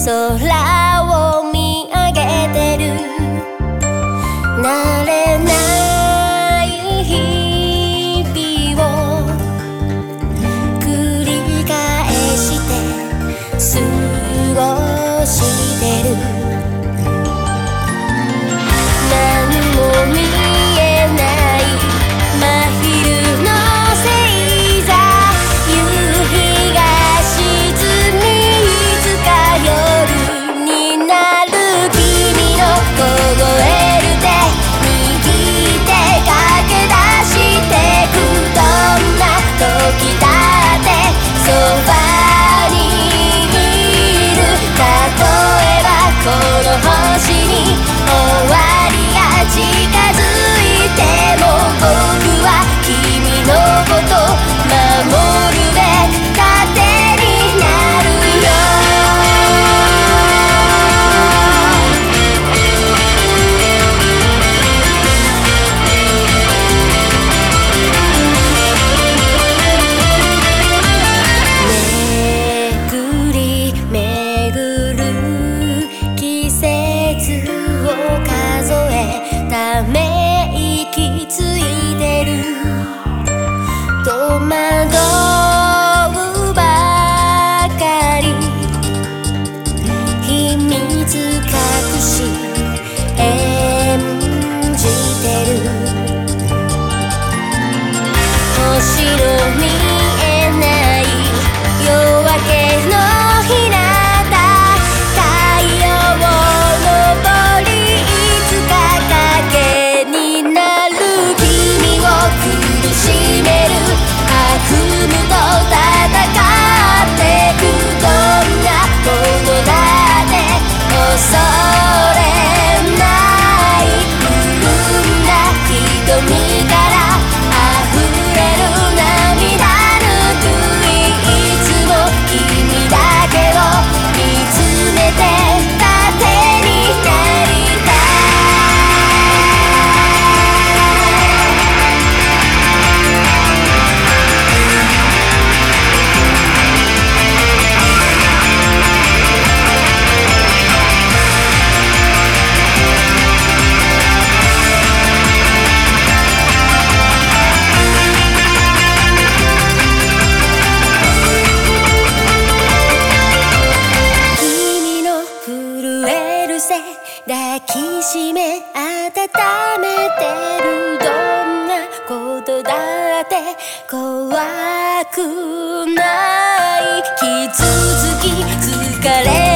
空を見上げてる。慣れない日々を繰り返して過ごしてる。何も見えない真昼の星座、夕日が沈みいつか夜になる。君の凍える手握って駆け出してく。どんな時だってそばにいる。例えばこの星に終わりが近づいても、僕は君のこと守るべく盾になるよ。巡り巡る季節を数えため息ついてる。戸惑うばかり秘密隠し演じてる。星の見えない夜明けの日向、太陽昇りいつか影になる。君を苦しめる悪夢と戦ってく。どんなものだって恐れない。潤んだ瞳から溢れる涙ぬくい。いつも君だけを見つめて盾になりたい。君の震える背抱きしめ温めてる。どんなことだって怖くない。傷つき疲れ